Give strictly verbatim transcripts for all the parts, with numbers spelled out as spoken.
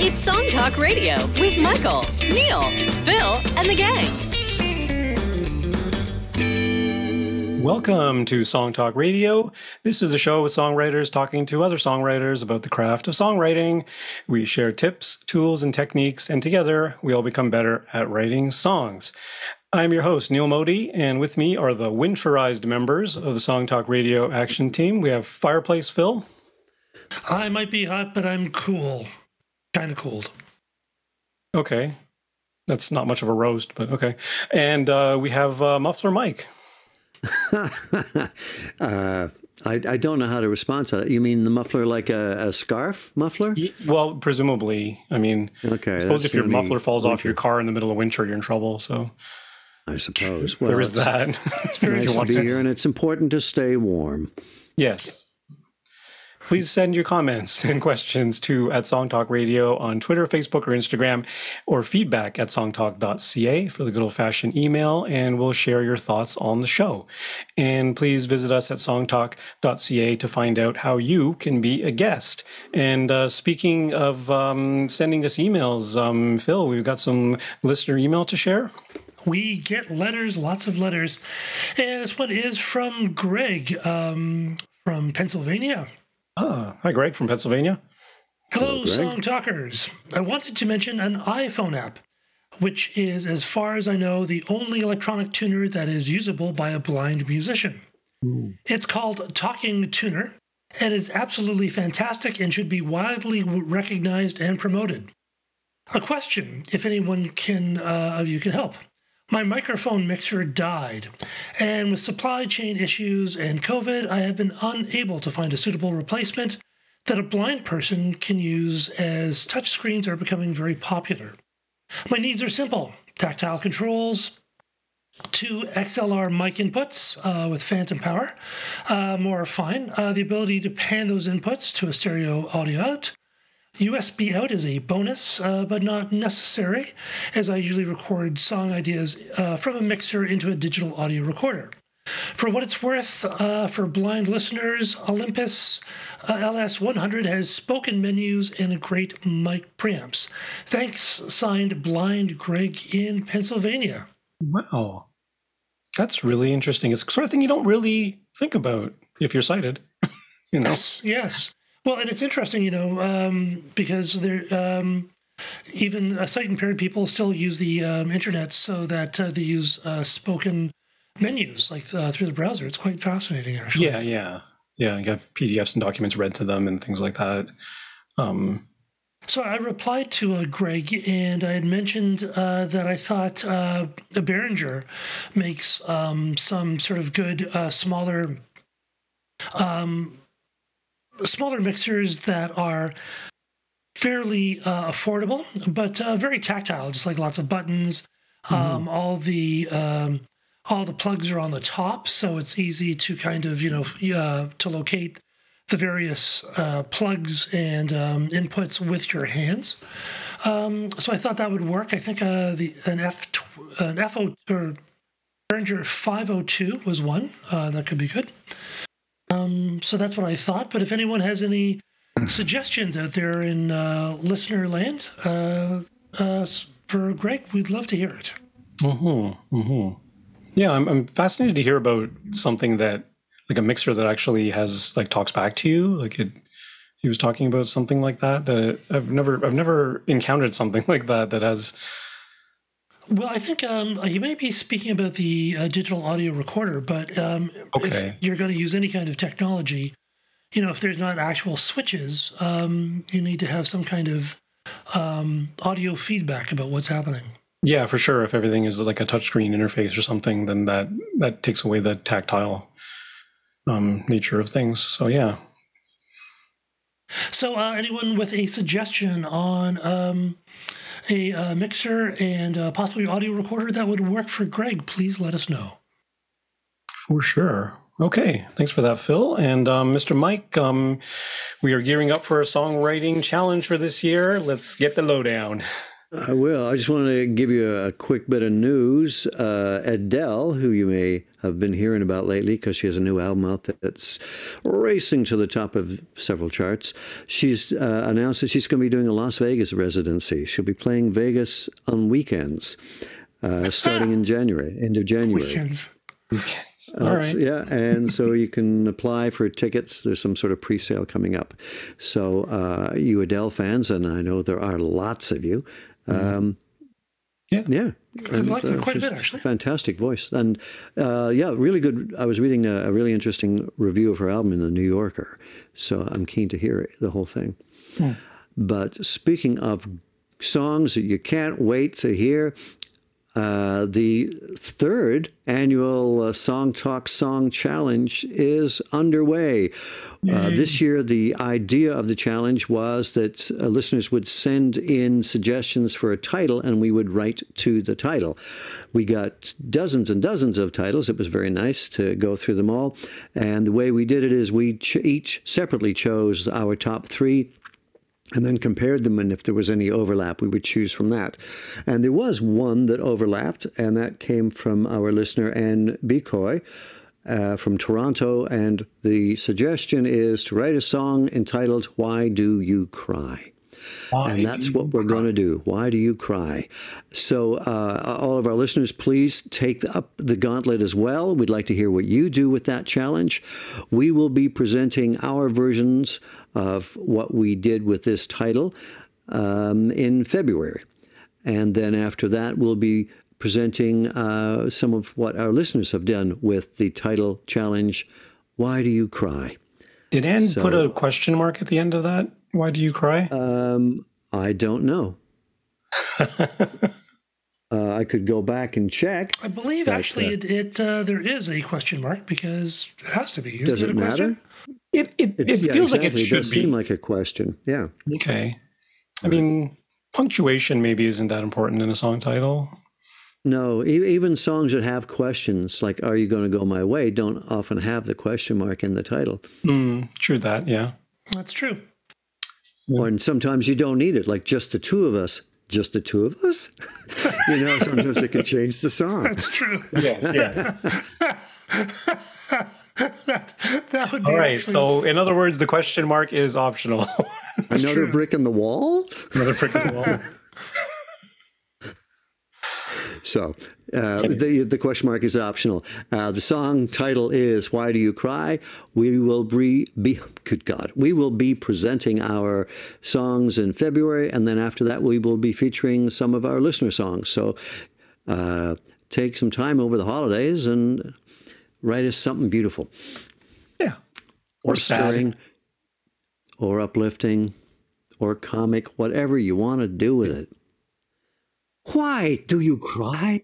It's Song Talk Radio with Michael, Neil, Phil, and the gang. Welcome to Song Talk Radio. This is a show with songwriters talking to other songwriters about the craft of songwriting. We share tips, tools, and techniques, and together we all become better at writing songs. I'm your host, Neil Modi, and with me are the winterized members of the Song Talk Radio action team. We have Fireplace Phil. I might be hot, but I'm cool. Kind of cold. Okay. That's not much of a roast, but okay. And uh, we have uh, Muffler Mike. uh, I, I don't know how to respond to that. You mean the muffler like a, a scarf muffler? Well, presumably. I mean, okay, I suppose if your muffler falls winter. off your car in the middle of winter, you're in trouble. So, I suppose. Well, there is that. It's very nice to be here, and it's important to stay warm. Yes. Please send your comments and questions to at Song Talk Radio on Twitter, Facebook, or Instagram, or feedback at songtalk dot c a for the good old-fashioned email, and we'll share your thoughts on the show. And please visit us at songtalk dot c a to find out how you can be a guest. And uh, speaking of um, sending us emails, um, Phil, we've got some listener email to share. We get letters, lots of letters. And this one is from Greg um, from Pennsylvania. Ah, hi, Greg from Pennsylvania. Hello, Hello Song Talkers. I wanted to mention an iPhone app, which is, as far as I know, the only electronic tuner that is usable by a blind musician. Ooh. It's called Talking Tuner and is absolutely fantastic and should be widely recognized and promoted. A question, if anyone can uh, of you can help. My microphone mixer died, and with supply chain issues and COVID, I have been unable to find a suitable replacement that a blind person can use, as touchscreens are becoming very popular. My needs are simple: tactile controls, two X L R mic inputs uh, with phantom power, uh, more fine, uh, the ability to pan those inputs to a stereo audio out. U S B out is a bonus, uh, but not necessary, as I usually record song ideas uh, from a mixer into a digital audio recorder. For what it's worth, uh, for blind listeners, Olympus uh, L S one hundred has spoken menus and great mic preamps. Thanks, signed Blind Greg in Pennsylvania. Wow. That's really interesting. It's the sort of thing you don't really think about if you're sighted. you know? Yes, yes. Well, and it's interesting, you know, um, because there, um, even uh, sight-impaired people still use the um, internet so that uh, they use uh, spoken menus, like uh, through the browser. It's quite fascinating, actually. Yeah, yeah. Yeah, you have P D Fs and documents read to them and things like that. Um, so I replied to uh, Greg, and I had mentioned uh, that I thought uh, the Behringer makes um, some sort of good, uh, smaller... Um, smaller mixers that are fairly uh, affordable, but uh, very tactile, just like lots of buttons. Mm-hmm. Um, all the um, all the plugs are on the top, so it's easy to kind of, you know, uh, to locate the various uh, plugs and um, inputs with your hands. Um, so I thought that would work. I think uh, the an F an F O or Behringer five oh two was one uh, that could be good. Um, so that's what I thought. But if anyone has any suggestions out there in uh, listener land uh, uh, for Greg, we'd love to hear it. Mm-hmm, mm-hmm. Yeah, I'm, I'm fascinated to hear about something that, like a mixer that actually has, like, talks back to you. Like it, he was talking about something like that. That I've never, I've never encountered something like that that has. Well, I think um, you may be speaking about the uh, digital audio recorder, but um, okay. if you're going to use any kind of technology, you know, if there's not actual switches, um, you need to have some kind of um, audio feedback about what's happening. Yeah, for sure. If everything is like a touchscreen interface or something, then that, that takes away the tactile um, nature of things. So, yeah. So uh, anyone with a suggestion on... Um, a uh, mixer and uh, possibly audio recorder that would work for Greg, please let us know. For sure. Okay, thanks for that, Phil. And um, Mister Mike, um, we are gearing up for a songwriting challenge for this year. Let's get the lowdown. I will. I just want to give you a quick bit of news. Uh, Adele, who you may have been hearing about lately because she has a new album out that's racing to the top of several charts, she's uh, announced that she's going to be doing a Las Vegas residency. She'll be playing Vegas on weekends, uh, starting in January, end of January. Weekends. Okay. Uh, All right. Yeah, and so you can apply for tickets. There's some sort of pre-sale coming up. So uh, you Adele fans, and I know there are lots of you. Um, Yeah. yeah. I like her quite a she's bit, actually. Fantastic voice. And uh, yeah, really good. I was reading a, a really interesting review of her album in the New Yorker. So I'm keen to hear the whole thing. Hmm. But speaking of songs that you can't wait to hear, Uh, the third annual uh, Song Talk Song Challenge is underway. Uh, this year, the idea of the challenge was that uh, listeners would send in suggestions for a title, and we would write to the title. We got dozens and dozens of titles. It was very nice to go through them all. And the way we did it is we ch- each separately chose our top three, and then compared them, and if there was any overlap, we would choose from that. And there was one that overlapped, and that came from our listener, Anne Bicoy, uh, from Toronto, and the suggestion is to write a song entitled, Why Do You Cry? Why And that's do what you we're cry? going to do. Why do you cry? So uh, all of our listeners, please take up the gauntlet as well. We'd like to hear what you do with that challenge. We will be presenting our versions of what we did with this title um, in February. And then after that, we'll be presenting uh, some of what our listeners have done with the title challenge, Why Do You Cry? Did Anne So- put a question mark at the end of that? Why do you cry? Um, I don't know. Uh, I could go back and check. I believe But, actually uh, it, it uh, there is a question mark because it has to be. Isn't Does it it a question? matter? it it, it It's- yeah, feels like exactly. it should does be. seem like a question. Yeah. Okay. I mean, punctuation maybe isn't that important in a song title. No, e- even songs that have questions, like "Are you going to go my way?" don't often have the question mark in the title. Mm, true that, yeah. That's true. Yeah. Or and sometimes you don't need it, like "Just the two of us." Just the two of us? You know, sometimes it can change the song. That's true. Yes, yes. that, that would be All right. actually- So, in other words, the question mark is optional. Another true. brick in the wall? Another prick in the wall. So uh, the the question mark is optional. Uh, the song title is "Why Do You Cry?" We will be, be good God, we will be presenting our songs in February, and then after that, we will be featuring some of our listener songs. So uh, take some time over the holidays and write us something beautiful, Yeah. Or sad. stirring, or uplifting, or comic, whatever you want to do with it. Why do you cry?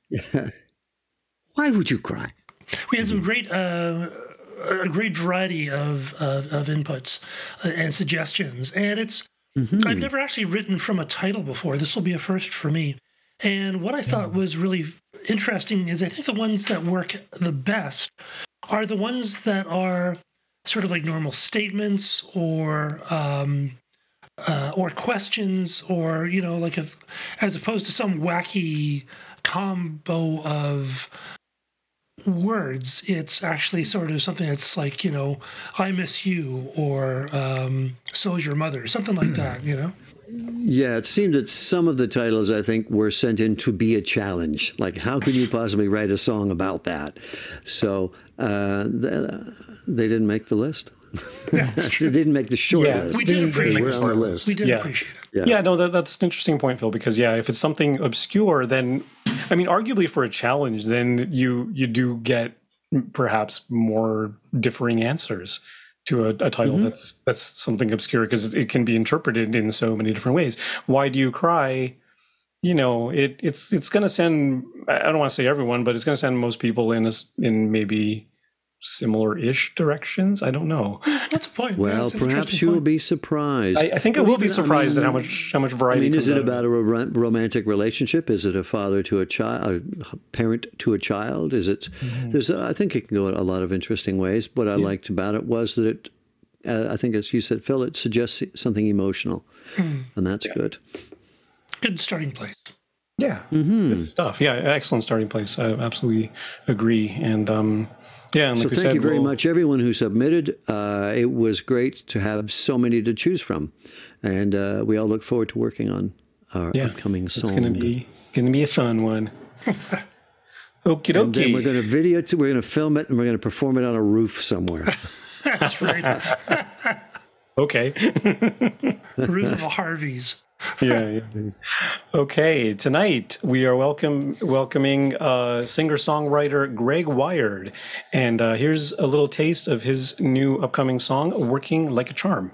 Why would you cry? We had some great, uh, a great variety of of, of inputs uh, and suggestions, and it's. Mm-hmm. I've never actually written from a title before. This will be a first for me. And what I thought was really interesting is I think the ones that work the best are the ones that are sort of like normal statements or um, uh, or questions, or you know, like a, as opposed to some wacky combo of words. It's actually sort of something that's like, you know, I miss you, or um, so's your mother, something like that, you know? Yeah, it seemed that some of the titles, I think, were sent in to be a challenge. Like, how could you possibly write a song about that? So uh, th- they didn't make the list. They didn't make the short Yeah. list. We did They appreciate were it. on the list. We did Yeah. appreciate it. Yeah. Yeah, no, that, that's an interesting point, Phil, because yeah, if it's something obscure, then I mean, arguably for a challenge, then you you do get perhaps more differing answers to a, a title Mhm. that's that's something obscure, because it can be interpreted in so many different ways. Why do you cry? You know, it it's it's going to send, I don't want to say everyone, but it's going to send most people in a, s- in maybe similar-ish directions. I don't know. That's a point. Well, That's an perhaps interesting you will point. be surprised. I, I think I But will be even- I surprised at how mean- much how much I variety. mean, is comes it out of about a ro- romantic relationship? Is it a father to a child, a parent to a child? Is it? Mm-hmm. There's, a, I think it can go a lot of interesting ways. What I liked about it was that it, uh, I think, as you said, Phil, it suggests something emotional, Hmm. and that's good. good starting place. Yeah, Mm-hmm. good stuff. Yeah, excellent starting place. I absolutely agree. And um, yeah, and like so we thank said, you very we'll, much, everyone who submitted. Uh, it was great to have so many to choose from, and uh, we all look forward to working on our yeah, upcoming song. It's gonna be gonna be a fun one. Okie And then we're dokie. going to video it, we're going to film it, and we're going to perform it on a roof somewhere. That's right. Okay. Roof of a Harvey's. yeah, yeah. Okay, tonight we are welcome welcoming uh, singer-songwriter Greg Wired, and uh, here's a little taste of his new upcoming song, "Working Like a Charm."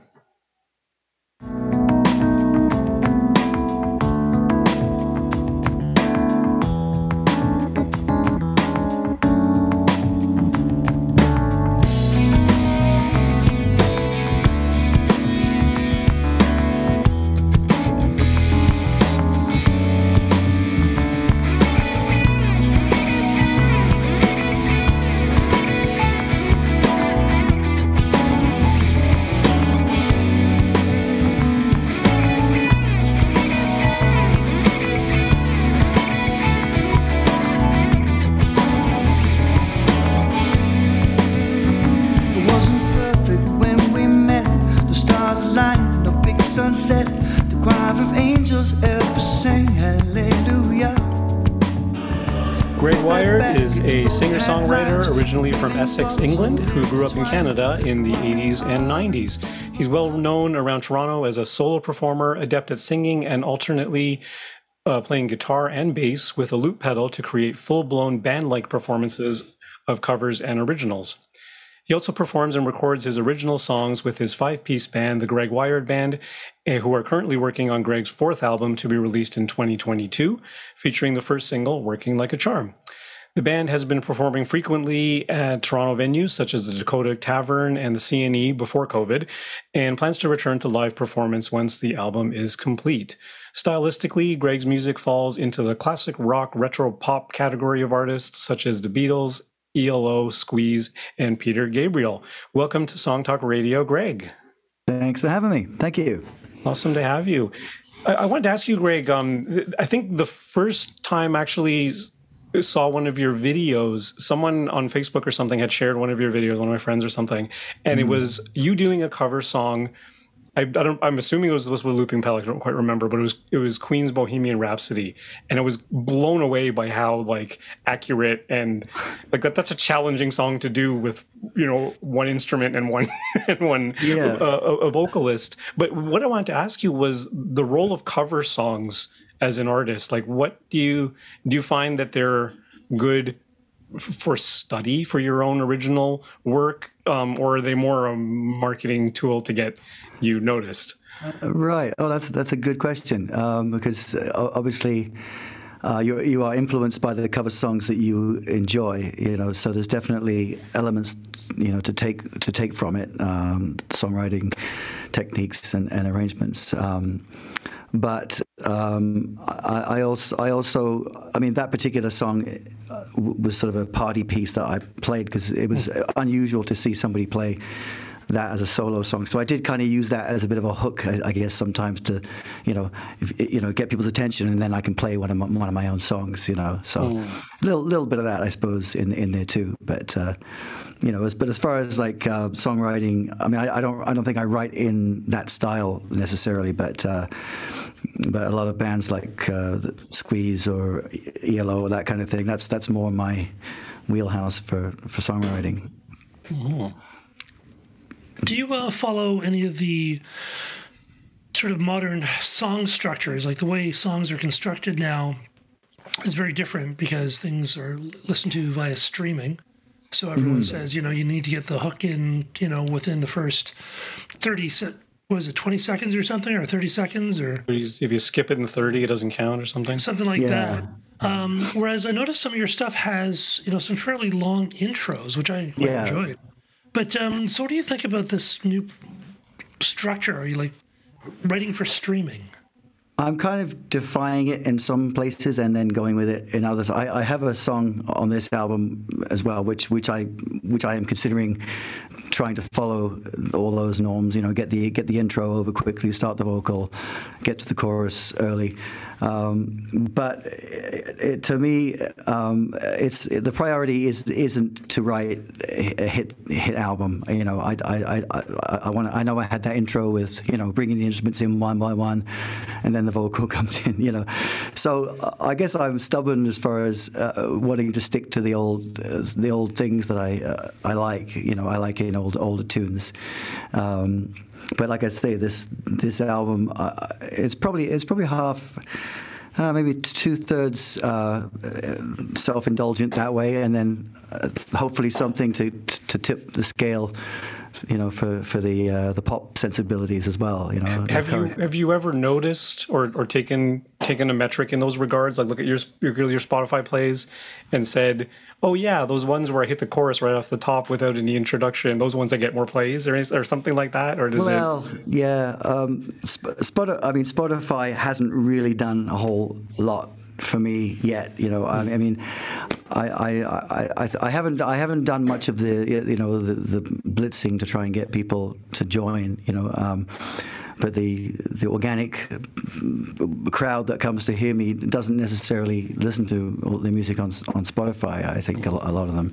It wasn't perfect when we met. The stars aligned, no big sunset. The choir of angels ever sang hallelujah. Greg Wired is a singer-songwriter originally from Essex, England, who grew up in Canada in the eighties and nineties. He's well known around Toronto as a solo performer, adept at singing, and alternately uh, playing guitar and bass with a loop pedal to create full-blown band-like performances of covers and originals. He also performs and records his original songs with his five-piece band, the Greg Wired Band, eh, who are currently working on Greg's fourth album to be released in twenty twenty-two, featuring the first single, Working Like a Charm. The band has been performing frequently at Toronto venues such as the Dakota Tavern and the C and E before COVID, and plans to return to live performance once the album is complete. Stylistically, Greg's music falls into the classic rock retro pop category of artists such as the Beatles, E L O, Squeeze, and Peter Gabriel. Welcome to Song Talk Radio, Greg. Thanks for having me. Thank you. Awesome to have you. I, I wanted to ask you, Greg, um, I think the first time I actually saw one of your videos, someone on Facebook or something had shared one of your videos, one of my friends or something, and mm. it was you doing a cover song. I, I don't, I'm assuming it was this with Looping Pelican. I don't quite remember, but it was it was Queen's Bohemian Rhapsody, and I was blown away by how like accurate and like that. That's a challenging song to do with you know one instrument and one and one yeah. uh, a, a vocalist. But what I wanted to ask you was the role of cover songs as an artist. Like, what do you do? You find that they're good for study for your own original work, um, or are they more a marketing tool to get you noticed? Right. Oh, that's that's a good question um, because obviously uh, you you are influenced by the cover songs that you enjoy. You know, so there's definitely elements you know to take to take from it, um, songwriting techniques and, and arrangements. Um, But um, I, I also, I also, I mean, that particular song was sort of a party piece that I played because it was unusual to see somebody play that as a solo song. So I did kind of use that as a bit of a hook, I, I guess, sometimes to, you know, if, you know, get people's attention, and then I can play one of my, one of my own songs, you know. So mm. a little little bit of that, I suppose, in in there too. But uh, you know, as, but as far as like uh, songwriting, I mean, I, I don't I don't think I write in that style necessarily, but. Uh, But a lot of bands like uh, Squeeze or E L O or that kind of thing, that's that's more my wheelhouse for, for songwriting. Mm-hmm. Do you uh, follow any of the sort of modern song structures? Like the way songs are constructed now is very different because things are listened to via streaming. So everyone mm. says, you know, you need to get the hook in, you know, within the first thirty seconds. Was it twenty seconds or something, or thirty seconds, or if you skip it in thirty, it doesn't count, or something. Something like yeah. that. Um, whereas I noticed some of your stuff has, you know, some fairly long intros, which I quite yeah. enjoyed. But um, so, what do you think about this new structure? Are you like writing for streaming? I'm kind of defying it in some places and then going with it in others. I, I have a song on this album as well, which which I which I am considering trying to follow all those norms. You know, get the get the intro over quickly, start the vocal, get to the chorus early. Um, but it, it, to me, um, it's the priority is isn't to write a hit hit album. You know, I I I I want I know I had that intro with, you know, bringing the instruments in one by one, and then the vocal comes in. You know, so uh, I guess I'm stubborn as far as uh, wanting to stick to the old uh, the old things that I uh, I like. You know, I like in old older tunes. Um, But like I say, this this album, uh, it's probably it's probably half, uh, maybe two thirds uh, self-indulgent that way, and then uh, hopefully something to to tip the scale, you know, for for the uh, the pop sensibilities as well. You know, have you have you ever noticed or or taken taken a metric in those regards? Like, look at your your, your Spotify plays and said, oh yeah, those ones where I hit the chorus right off the top without any introduction, those ones that get more plays, or or something like that, or does well, it? Well, yeah, um, Spotify. I mean, Spotify hasn't really done a whole lot for me yet. You know, I, I mean, I, I I I haven't I haven't done much of the you know the, the blitzing to try and get people to join. You know. Um, But the the organic crowd that comes to hear me doesn't necessarily listen to all the music on on Spotify. I think a, a lot of them.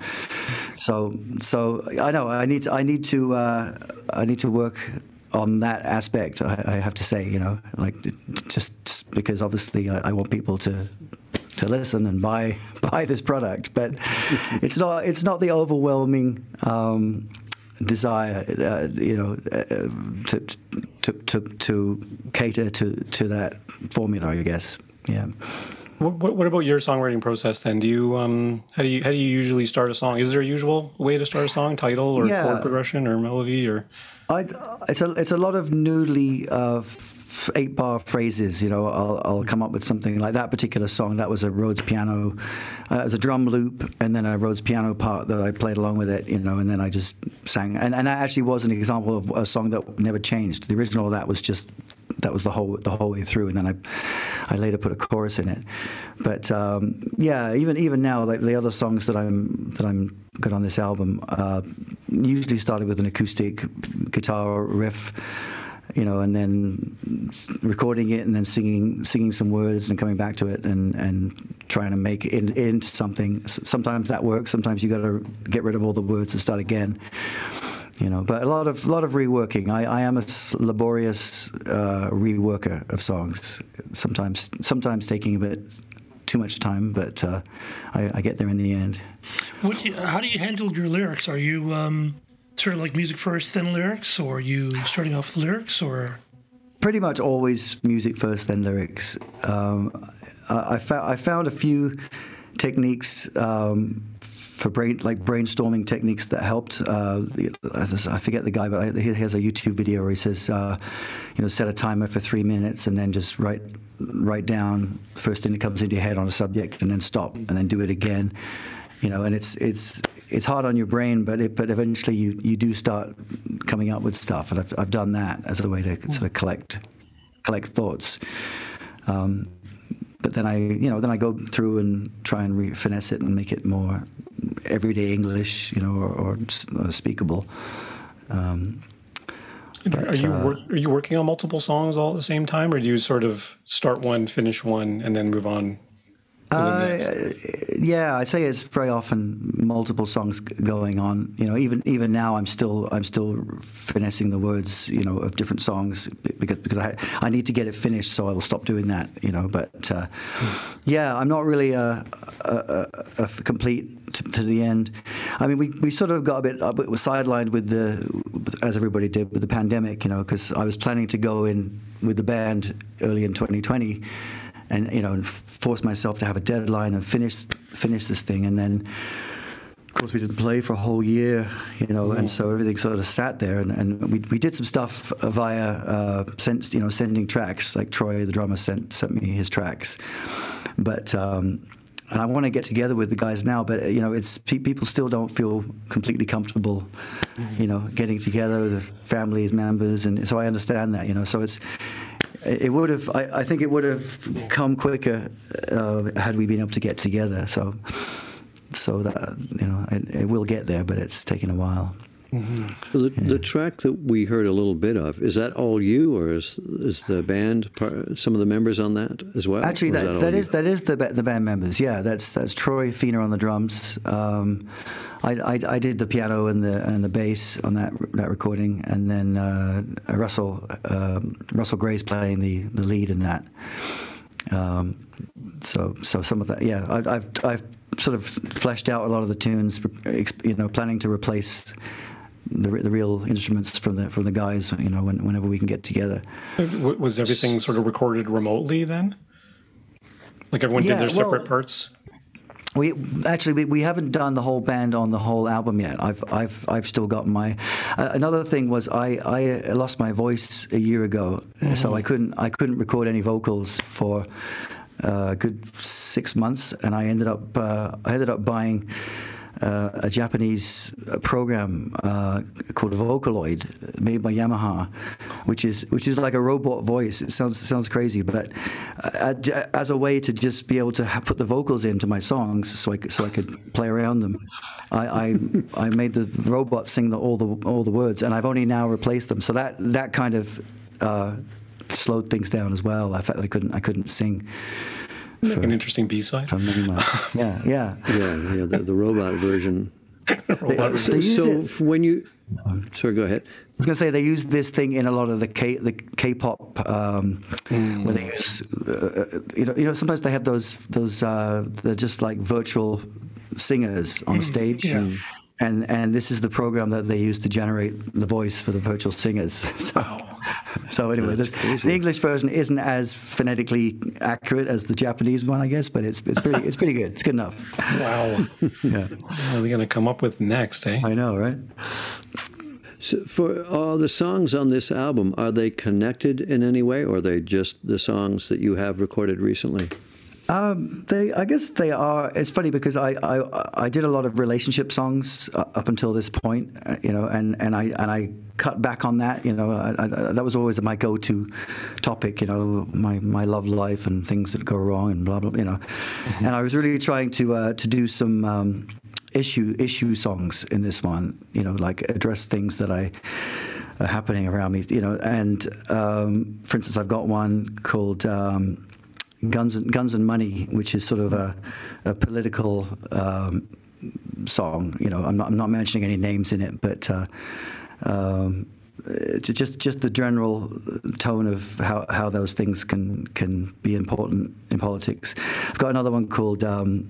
So so I know I need to, I need to uh, I need to work on that aspect. I, I have to say, you know, like just because obviously I, I want people to to listen and buy buy this product, but it's not it's not the overwhelming. Um, desire, uh, you know, uh, to, to to to cater to to that formula, I guess. Yeah. What, what about your songwriting process then? Do you um how do you how do you usually start a song? Is there a usual way to start a song, title or yeah. chord progression or melody or? I it's a it's a lot of noodly uh, eight bar phrases. You know, I'll I'll come up with something like that particular song. That was a Rhodes piano, uh, as a drum loop, and then a Rhodes piano part that I played along with it. You know, and then I just sang. And and that actually was an example of a song that never changed. The original of that was just. That was the whole the whole way through, and then I, I later put a chorus in it. But um, yeah, even even now, like the other songs that I'm that I'm got on this album, uh, usually started with an acoustic guitar riff, you know, and then recording it, and then singing singing some words, and coming back to it, and, and trying to make it in, into something. Sometimes that works. Sometimes you got to get rid of all the words and start again. You know, but a lot of lot of reworking. I, I am a laborious uh, reworker of songs. Sometimes, sometimes taking a bit too much time, but uh, I, I get there in the end. What do you, how do you handle your lyrics? Are you um, sort of like music first, then lyrics, or are you starting off with lyrics, or? Pretty much always music first, then lyrics. Um, I, I, fa- I found a few techniques. Um, For brain like brainstorming techniques that helped. Uh, I forget the guy, but he has a YouTube video where he says, uh, you know, set a timer for three minutes and then just write write down the first thing that comes into your head on a subject, and then stop, and then do it again. You know, and it's it's it's hard on your brain, but it, but eventually you, you do start coming up with stuff, and I've I've done that as a way to sort of collect collect thoughts. Um, But then I, you know, then I go through and try and re- finesse it and make it more everyday English, you know, or, or uh, speakable. Um, but, are you uh, work, are you working on multiple songs all at the same time, or do you sort of start one, finish one, and then move on? Uh, yeah, I'd say it's very often multiple songs going on. You know, even even now, I'm still I'm still finessing the words, you know, of different songs because because I I need to get it finished, so I will stop doing that. You know, but uh, yeah, I'm not really a, a, a, a complete to, to the end. I mean, we, we sort of got a bit, a bit sidelined with the, as everybody did, with the pandemic. You know, because I was planning to go in with the band early in twenty twenty. And you know, and force myself to have a deadline and finish finish this thing, and then, of course, we didn't play for a whole year, you know, mm. and so everything sort of sat there. And, and we we did some stuff via, uh, sent, you know, sending tracks. Like Troy, the drummer, sent sent me his tracks, but. Um, And I want to get together with the guys now, but you know, it's people still don't feel completely comfortable, you know, getting together with the families, members, and so I understand that, you know. So it's it would have. I, I think it would have come quicker uh, had we been able to get together. So, so that you know, it, it will get there, but it's taken a while. Mm-hmm. So the, yeah. the track that we heard a little bit of, is that all you, or is is the band part, some of the members on that as well? Actually, that, that, that is that is the the band members. Yeah, that's that's Troy Feener on the drums. Um, I, I I did the piano and the and the bass on that that recording, and then uh, Russell um, Russell Gray's playing the, the lead in that. Um, so so some of that, yeah, I, I've I've sort of fleshed out a lot of the tunes, you know, planning to replace the the real instruments from the from the guys, you know, when, whenever we can get together. Was everything sort of recorded remotely then? Like everyone yeah, did their separate well, parts? We actually we, we haven't done the whole band on the whole album yet. I've I've I've still got my. Uh, another thing was I, I lost my voice a year ago, mm-hmm. so I couldn't I couldn't record any vocals for uh, a good six months, and I ended up uh, I ended up buying Uh, a Japanese program uh, called Vocaloid, made by Yamaha, which is which is like a robot voice. It sounds sounds crazy, but uh, as a way to just be able to ha- put the vocals into my songs, so I could, so I could play around them, I I, I made the robot sing the, all the all the words, and I've only now replaced them. So that that kind of uh, slowed things down as well. The fact that I couldn't I couldn't sing. Like for, an interesting B-side. For many months. Yeah, yeah. Yeah, yeah, the, the robot version. robot so so when you... Sorry, go ahead. I was going to say they use this thing in a lot of the K, the K-pop, um, mm. where they use, uh, you know, you know, sometimes they have those, those uh, they're just like virtual singers on mm. stage. Yeah. Mm. And and this is the program that they use to generate the voice for the virtual singers. So, so anyway, this, the English version isn't as phonetically accurate as the Japanese one, I guess, but it's it's pretty it's pretty good. It's good enough. Wow. Yeah. What are we going to come up with next, eh? I know, right? So for all the songs on this album, are they connected in any way, or are they just the songs that you have recorded recently? Um, they, I guess they are. It's funny because I, I, I did a lot of relationship songs up until this point, you know, and, and I and I cut back on that. You know, I, I, that was always my go-to topic. You know, my, my love life and things that go wrong and blah blah. You know, mm-hmm. and I was really trying to uh, to do some um, issue issue songs in this one. You know, like address things that I. are happening around me. You know, and um, for instance, I've got one called. Um, Guns and Guns and Money, which is sort of a, a political um, song. You know, I'm not I'm not mentioning any names in it, but uh, um, it's just just the general tone of how, how those things can can be important in politics. I've got another one called um,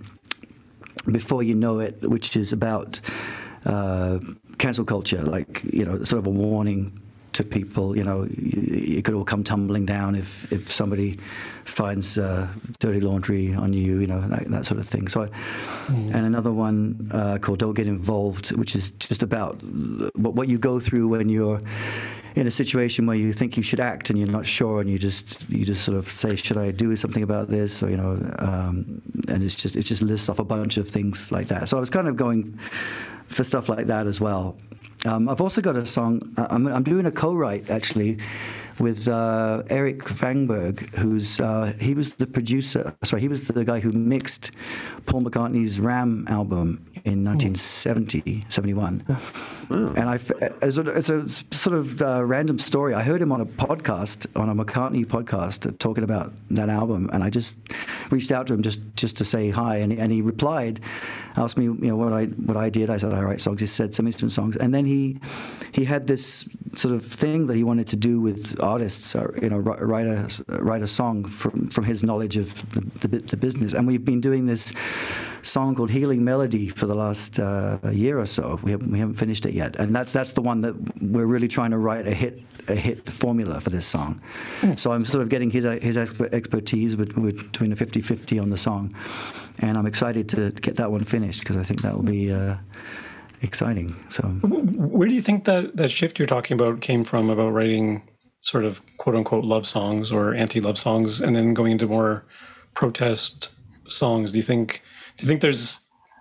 Before You Know It, which is about uh, cancel culture, like, you know, sort of a warning to people. You know, it could all come tumbling down if, if somebody finds uh, dirty laundry on you, you know, that, that sort of thing. So, I, mm. and another one uh, called Don't Get Involved, which is just about what, what you go through when you're in a situation where you think you should act and you're not sure, and you just you just sort of say, should I do something about this? Or, you know, um, and it's just it just lists off a bunch of things like that. So I was kind of going for stuff like that as well. Um, I've also got a song. I'm, I'm doing a co-write actually with uh, Eric Vangberg, who's uh, he was the producer. Sorry, he was the guy who mixed Paul McCartney's Ram album in nineteen seventy, seventy-one. Oh. And I, as a, as a sort of uh, random story, I heard him on a podcast, on a McCartney podcast, uh, talking about that album, and I just reached out to him just, just to say hi, and, and he replied, asked me, you know, what I what I did. I said I write songs. He said, send me some songs, and then he he had this sort of thing that he wanted to do with artists, or, you know, write a write a song from from his knowledge of the, the, the business, and we've been doing this song called Healing Melody for the last uh, year or so. We haven't we haven't finished it yet, and that's that's the one that we're really trying to write a hit a hit formula for this song. Mm. So I'm sort of getting his his expertise with, with between a fifty-fifty on the song, and I'm excited to get that one finished because I think that will be uh, exciting. So where do you think that that shift you're talking about came from, about writing sort of quote unquote love songs or anti-love songs and then going into more protest songs? Do you think do you think there's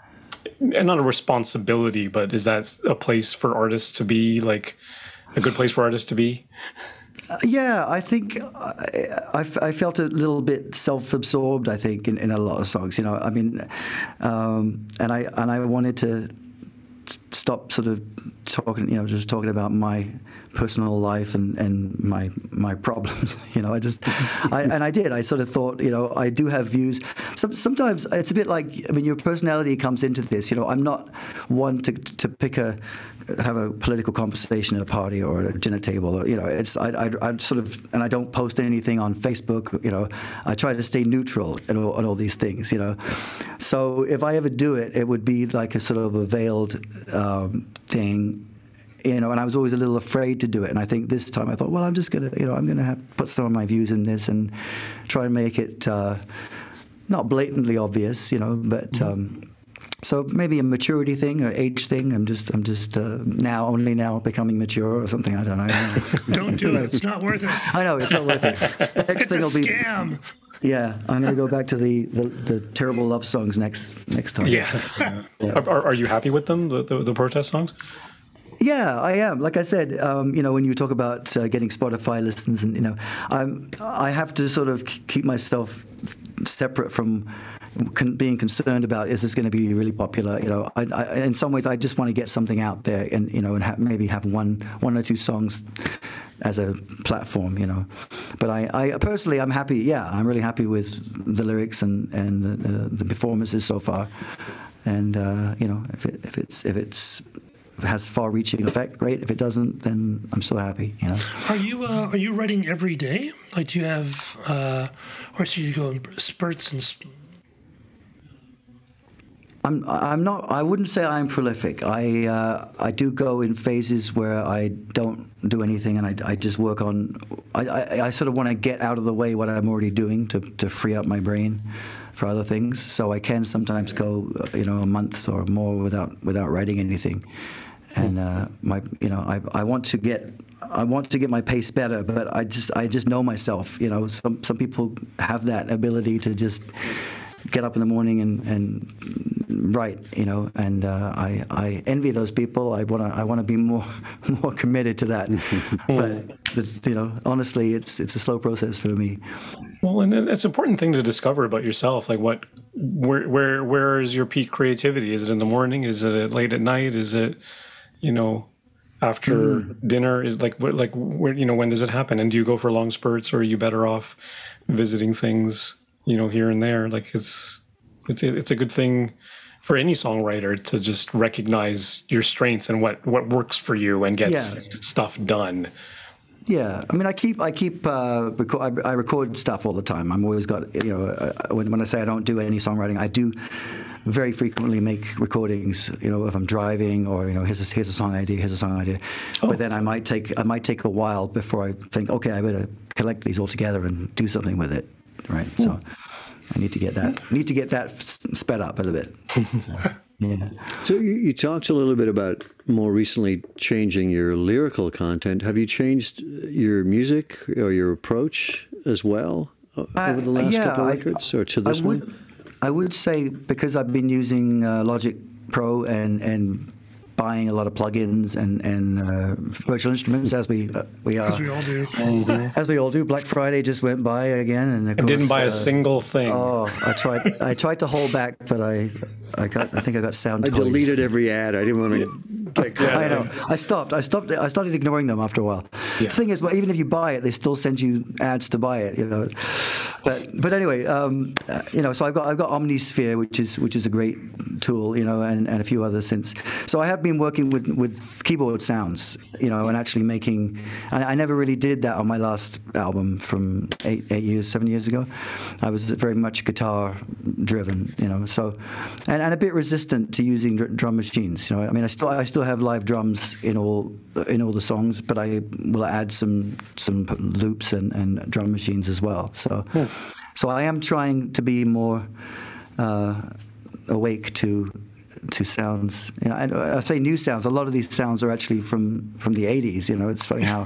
not a responsibility, but is that a place for artists to be, like a good place for artists to be? Yeah, I think I, I, I felt a little bit self-absorbed. I think in, in a lot of songs, you know. I mean, um, and I and I wanted to stop sort of talking, you know, just talking about my personal life and, and my my problems. You know, I just, I, and I did. I sort of thought, you know, I do have views. Some, sometimes it's a bit like, I mean, your personality comes into this. You know, I'm not one to to pick a, have a political conversation at a party or at a dinner table. Or, you know, it's I, I I sort of, and I don't post anything on Facebook. You know, I try to stay neutral and all, and all these things. You know, so if I ever do it, it would be like a sort of a veiled um, thing. You know, and I was always a little afraid to do it. And I think this time I thought, well, I'm just going to, you know, I'm going to have put some of my views in this and try and make it uh, not blatantly obvious, you know, but mm-hmm. um, so maybe a maturity thing or age thing. I'm just, I'm just uh, now only now becoming mature or something. I don't know. Don't do it. It's not worth it. I know it's not worth it. Next it's thing a will be scam. Yeah, I'm going to go back to the, the, the terrible love songs next next time. Yeah. yeah. Are, are you happy with them, the, the, the protest songs? Yeah, I am. Like I said, um, you know, when you talk about uh, getting Spotify listens, and you know, I'm I have to sort of keep myself separate from con- being concerned about is this going to be really popular. You know, I, I, in some ways, I just want to get something out there, and you know, and ha- maybe have one one or two songs as a platform. You know, but I, I personally, I'm happy. Yeah, I'm really happy with the lyrics and and the, the, the performances so far, and uh, you know, if it, if it's if it's has far-reaching effect, great. If it doesn't, then I'm still happy. You know. Are you uh, are you writing every day? Like, do you have, uh, or do you go in spurts and? Sp- I'm I'm not. I wouldn't say I'm prolific. I uh, I do go in phases where I don't do anything, and I, I just work on. I, I, I sort of want to get out of the way what I'm already doing to to free up my brain for other things. So I can sometimes go, you know, a month or more without without writing anything. And uh, my, you know, I I want to get I want to get my pace better, but I just I just know myself. You know, some some people have that ability to just get up in the morning and, and write. You know, and uh, I I envy those people. I wanna I wanna be more more committed to that. But the, you know, honestly, it's it's a slow process for me. Well, and it's an important thing to discover about yourself. Like, what, where where where is your peak creativity? Is it in the morning? Is it late at night? Is it, you know, after mm. dinner? Is like what, like where, you know, when does it happen? And do you go for long spurts, or are you better off visiting things, you know, here and there? Like, it's it's it's a good thing for any songwriter to just recognize your strengths and what what works for you and gets yeah. stuff done. Yeah, I mean, I keep I keep uh, record, I, I record stuff all the time. I'm always got, you know, uh, when when I say I don't do any songwriting, I do very frequently make recordings. You know, if I'm driving, or you know, here's a, here's a song idea, here's a song idea. Oh. But then I might take I might take a while before I think, okay, I better collect these all together and do something with it, right? Ooh. So I need to get that need to get that sped up a little bit. So, yeah. So you, you talked a little bit about more recently changing your lyrical content. Have you changed your music or your approach as well I, over the last yeah, couple of I, records, or to this I would, one? I would say, because I've been using uh, Logic Pro and and buying a lot of plugins and and uh, virtual instruments, as we uh, we are, as we all do, mm-hmm. as we all do. Black Friday just went by again, and of I course, didn't buy uh, a single thing. Oh, I tried. I tried to hold back, but I, I got. I think I got sound. I toys. deleted every ad. I didn't want to get caught. I know. I stopped. I stopped. I started ignoring them after a while. Yeah. The thing is, well, even if you buy it, they still send you ads to buy it. You know. But but anyway, um, uh, you know. So I've got I've got Omnisphere, which is which is a great tool, you know, and, and a few other synths. So I have been working with with keyboard sounds, you know, and actually making. And I never really did that on my last album from eight eight years, seven years ago. I was very much guitar driven, you know. So, and, and a bit resistant to using dr- drum machines. You know, I mean, I still I still have live drums in all in all the songs, but I will add some some loops and, and drum machines as well. So, hmm. so I am trying to be more uh, awake to. to sounds, you know, and I say new sounds. A lot of these sounds are actually from, from the eighties. You know, it's funny how,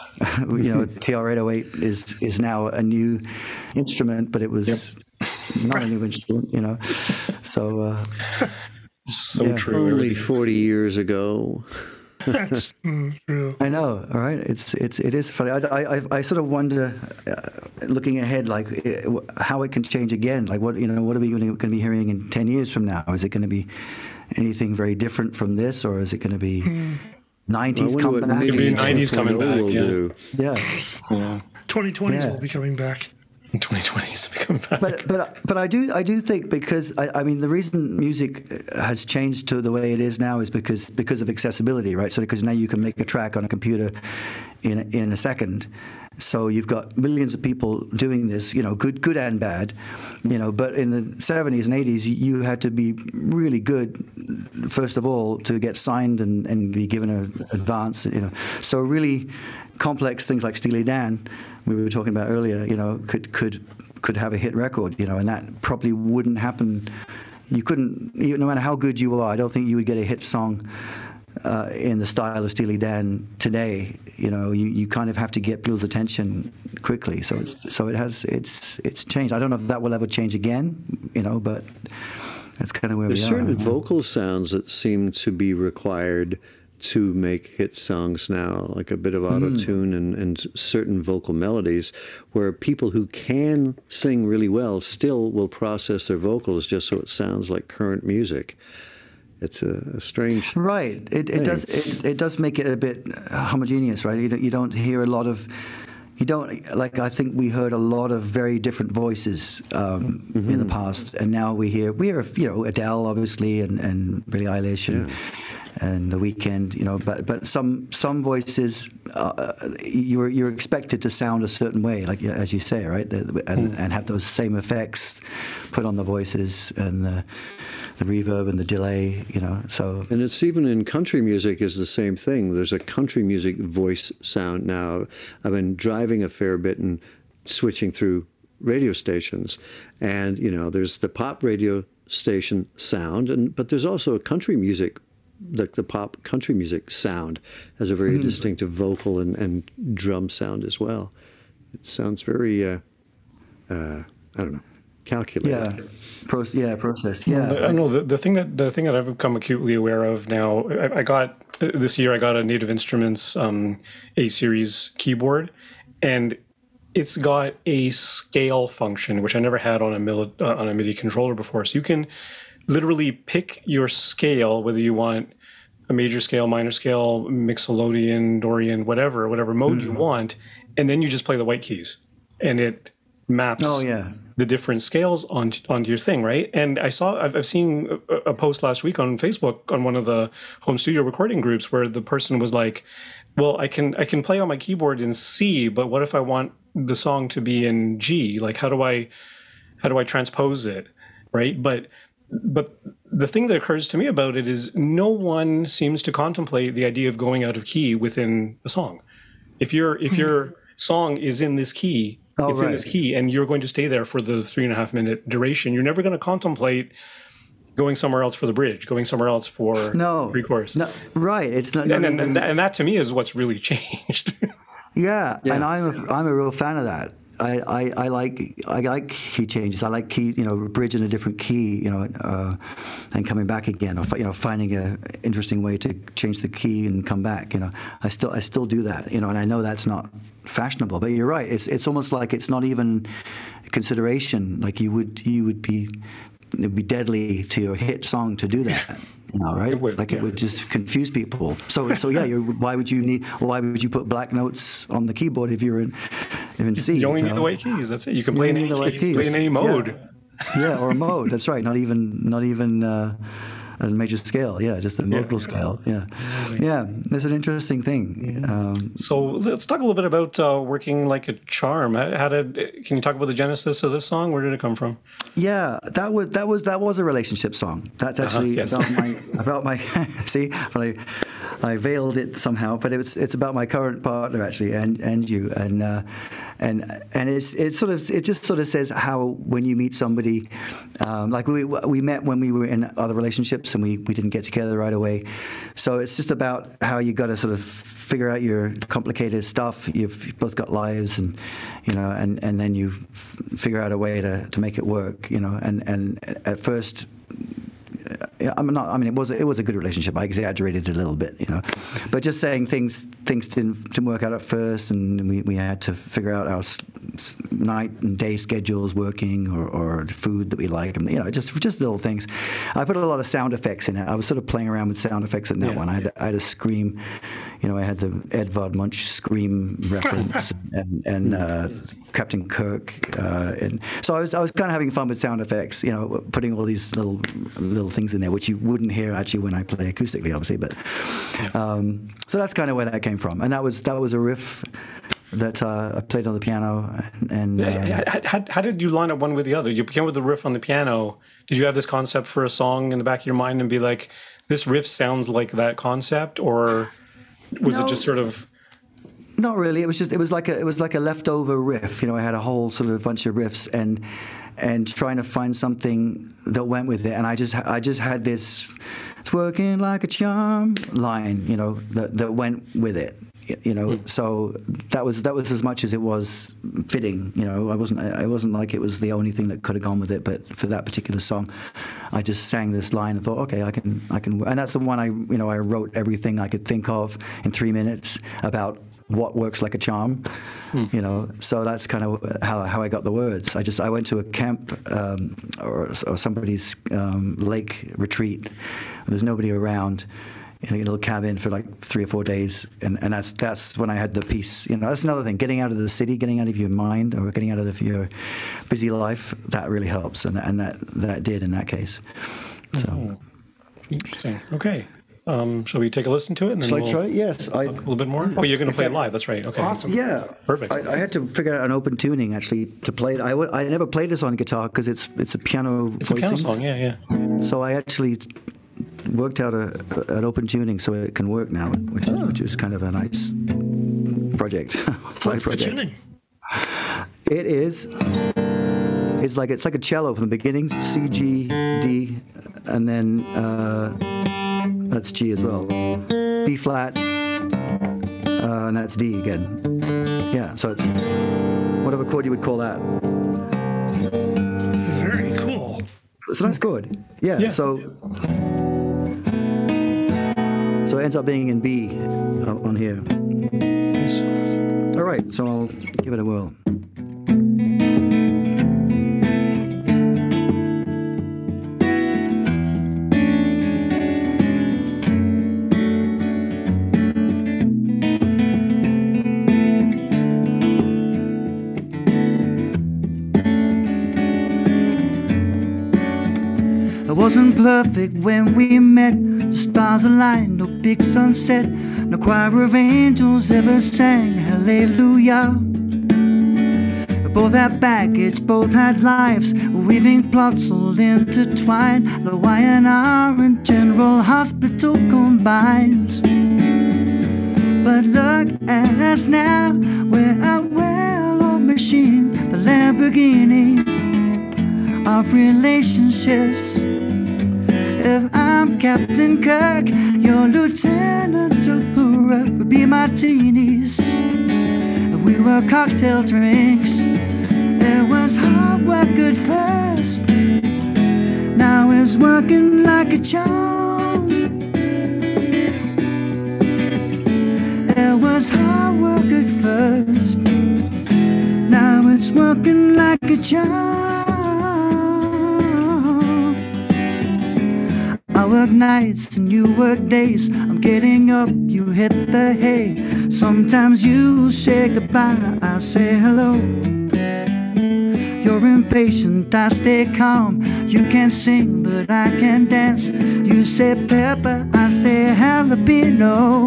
you know, T R eight oh eight is is now a new instrument, but it was yep. not a new instrument. You know, so uh, so yeah. true. Only forty years ago. That's mm, true. I know, all right. It's it's it is funny. I, I, I sort of wonder, uh, looking ahead, like uh, how it can change again. Like what you know, what are we going to be hearing in ten years from now? Is it going to be anything very different from this, or is it going to be mm. nineties well, come back? Maybe maybe nineties coming back. will Yeah. do. Yeah. Yeah. twenty twenties Yeah. will be coming back. twenty twenty is coming back. But but but I do I do think because I, I mean the reason music has changed to the way it is now is because because of accessibility, right? So because now you can make a track on a computer in a, in a second. So you've got millions of people doing this, you know, good good and bad, you know. But in the seventies and eighties, you had to be really good, first of all, to get signed and, and be given an advance, you know. So really complex things like Steely Dan, we were talking about earlier, you know, could could could have a hit record, you know, and that probably wouldn't happen. You couldn't, you, no matter how good you are, I don't think you would get a hit song uh, in the style of Steely Dan today. You know, you, you kind of have to get people's attention quickly. So it's so it has it's it's changed. I don't know if that will ever change again, you know, but that's kind of where There's we are. certain vocal sounds that seem to be required to make hit songs now, like a bit of auto-tune mm. and, and certain vocal melodies, where people who can sing really well still will process their vocals just so it sounds like current music. It's a, a strange right. It, it does it, it does make it a bit homogeneous, right? You don't, you don't hear a lot of. You don't like. I think we heard a lot of very different voices um, mm-hmm. in the past, and now we hear we hear you know Adele obviously and, and Billie Eilish and. Yeah. And The Weeknd, you know, but but some some voices uh, you're you're expected to sound a certain way, like as you say, right, the, and mm. and have those same effects put on the voices and the the reverb and the delay, you know. So and it's even in country music is the same thing. There's a country music voice sound now. I've been driving a fair bit and switching through radio stations, and you know, there's the pop radio station sound, and but there's also a country music. The, the pop country music sound has a very mm. distinctive vocal and, and drum sound as well. It sounds very, uh, uh, I don't know, calculated. Yeah, Pro- yeah, processed. Yeah, well, I know the, the thing that the thing that I've become acutely aware of now. I, I got this year. I got a Native Instruments um, A series keyboard, and it's got a scale function which I never had on a mil, uh, on a MIDI controller before. So you can literally pick your scale, whether you want a major scale, minor scale, Mixolydian, Dorian, whatever, whatever mode mm-hmm. you want, and then you just play the white keys, and it maps oh, yeah. the different scales on, onto your thing, right? And I saw, I've, I've seen a, a post last week on Facebook on one of the home studio recording groups where the person was like, well, I can I can play on my keyboard in C, but what if I want the song to be in G? Like, how do I how do I transpose it, right? But But the thing that occurs to me about it is no one seems to contemplate the idea of going out of key within a song. If your if your song is in this key, oh, it's right. in this key, and you're going to stay there for the three and a half minute duration, you're never going to contemplate going somewhere else for the bridge, going somewhere else for no, pre-chorus. No, right. It's not. And, not and, even, and, that, and that to me is what's really changed. yeah, yeah, and I'm a, I'm a real fan of that. I, I, I like I like key changes. I like key, you know, bridge in a different key, you know, uh, and coming back again, or you know, finding a interesting way to change the key and come back. You know, I still I still do that. You know, and I know that's not fashionable, but you're right. It's it's almost like it's not even a consideration. Like you would you would be it'd be deadly to your hit song to do that. You know, right? It would, like yeah. it would just confuse people. So, so yeah. You're, why would you need? Why would you put black notes on the keyboard if you're in, in C? You only you need know? the white keys. That's it. You can play You in any need the white key, keys. play in any mode. Yeah. yeah, or a mode. That's right. Not even, not even uh, a major scale. Yeah, just a modal Yeah. scale. Yeah, yeah. That's an interesting thing. Um, So let's talk a little bit about uh, Working Like a Charm. How did? Can you talk about the genesis of this song? Where did it come from? Yeah, that was that was that was a relationship song. That's actually Uh-huh, yes. about my about my. See, but I I veiled it somehow, but it's it's about my current partner actually, and and you, and uh, and and it's it sort of it just sort of says how when you meet somebody, um, like we we met when we were in other relationships and we we didn't get together right away, so it's just about how you got to sort of figure out your complicated stuff. You've, you've both got lives, and you know, and, and then you f- figure out a way to, to make it work. You know, and and at first, I'm not. I mean, it was it was a good relationship. I exaggerated it a little bit, you know, but just saying things things didn't didn't work out at first, and we, we had to figure out our s- s- night and day schedules working, or, or food that we like, and you know, just just little things. I put a lot of sound effects in it. I was sort of playing around with sound effects in that Yeah. one. I had, I had a scream, you know, I had the Edvard Munch scream reference, and and uh, Captain Kirk, uh, and so I was I was kind of having fun with sound effects, you know, putting all these little little things in there, which you wouldn't hear actually when I play acoustically, obviously. But um, so that's kind of where that came from, and that was that was a riff that uh, I played on the piano, and, and uh, how, how, how did you line up one with the other? You began with the riff on the piano. Did you have this concept for a song in the back of your mind and be like, this riff sounds like that concept, or was No. it just sort of? Not really. It was just it was like a it was like a leftover riff. You know, I had a whole sort of bunch of riffs and and trying to find something that went with it. And I just I just had this "it's working like a charm" line, you know, that that went with it. You know, mm. so that was that was as much as it was fitting. You know, I wasn't I wasn't like it was the only thing that could have gone with it. But for that particular song, I just sang this line and thought, okay, I can I can. And that's the one I you know I wrote everything I could think of in three minutes about what works like a charm, hmm. you know. So that's kind of how how I got the words. I just I went to a camp um, or, or somebody's um, lake retreat. There's nobody around in a little cabin for like three or four days, and, and that's that's when I had the peace. You know, that's another thing. Getting out of the city, getting out of your mind, or getting out of your busy life, that really helps, and and that that did in that case. So oh, interesting. Okay. Um, shall we take a listen to it? And then Shall we'll I try? Yes. I, a little bit more? Oh, you're going to play it live. That's right. Okay. Awesome. Yeah. Perfect. I, I had to figure out an open tuning, actually, to play it. I, w- I never played this on guitar because it's it's a piano It's a piano voicing. song. Yeah, yeah. So I actually worked out a, an open tuning so it can work now, which, is, which is kind of a nice project, side What's the project. tuning? It is. It's like it's like a cello from the beginning, C, G, D, and then uh, that's G as well. B flat, uh, and that's D again. Yeah, so it's whatever chord you would call that. Very cool. It's a nice chord. Yeah. Yeah. So so it ends up being in B uh, on here. All right. So I'll give it a whirl. It wasn't perfect when we met. The stars aligned, no big sunset. No choir of angels ever sang hallelujah. We both had baggage, both had lives, weaving plots all intertwined. No I and R and General Hospital combined. But look at us now, we're a well-oiled machine, the Lamborghini of relationships. If I'm Captain Kirk, you're Lieutenant Uhura, would be martinis. If we were cocktail drinks, it was hard work at first. Now it's working like a charm. It was hard work at first. Now it's working like a charm. I work nights and you work days. I'm getting up, you hit the hay. Sometimes you say goodbye, I say hello. You're impatient, I stay calm. You can sing, but I can dance. You say pepper, I say jalapeno.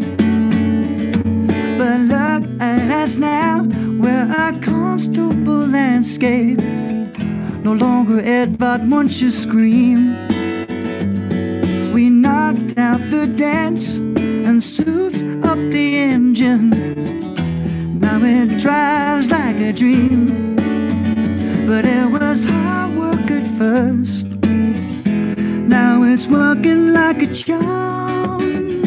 But look at us now, we're a comfortable landscape. No longer Edvard Munch's scream. We knocked out the dance and souped up the engine. Now it drives like a dream. But it was hard work at first. Now it's working like a charm.